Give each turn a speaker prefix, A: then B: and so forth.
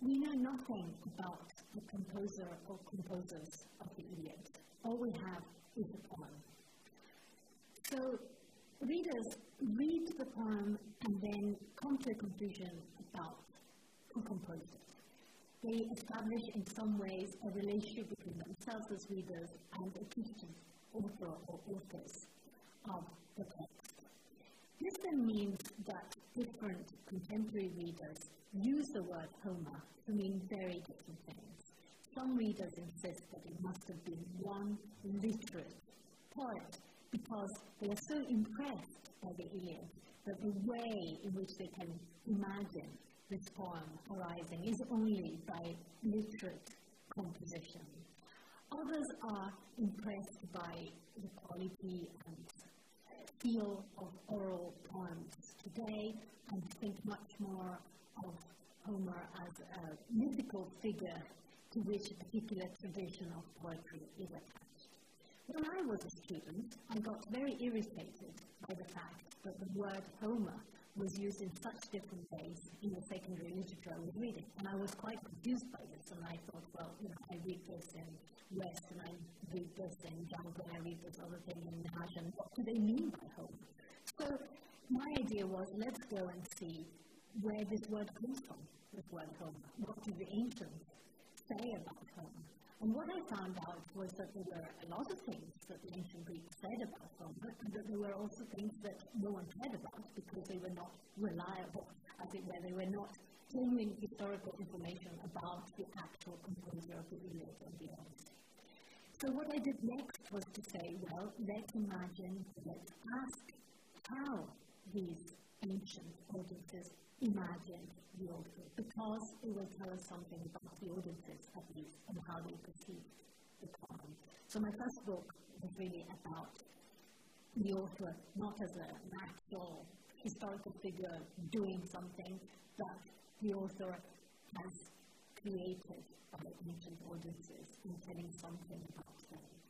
A: we know nothing about the composer or composers of the Iliad. All we have is the poem. So readers read the poem and then come to a conclusion about who composed it. They establish in some ways a relationship between themselves as readers and a Christian author or authors of the text. This then means that different contemporary readers use the word Homer to mean very different things. Some readers insist that it must have been one literate poet because they are so impressed by the Iliad that the way in which they can imagine this poem arising is only by literate composition. Others are impressed by the quality and feel of oral poems today and think much more of Homer as a mythical figure to which a particular tradition of poetry is attached. When I was a student, I got very irritated by the fact that the word Homer was used in such different ways in the secondary literature I was reading. And I was quite confused by this, and I thought, well, I read this in West, and I read this in Django, and I read this other thing in Nash, and what do they mean by Homer? So my idea was, let's go and see where this word comes from, this word Homer. What do the ancients say about Homer? And what I found out was that there were a lot of things that the ancient Greeks said about Homer, and that there were also things that no one cared about because they were not reliable, as it were. They were not genuine historical information about the actual composer of the Iliad and the Odyssey. So what I did next was to say, well, let's ask how these ancient audiences imagined the author, because it will tell us something about the audiences at least and how they perceived the poem. So my first book was really about the author not as an actual historical figure doing something, but the author has created by ancient audiences and telling something about them.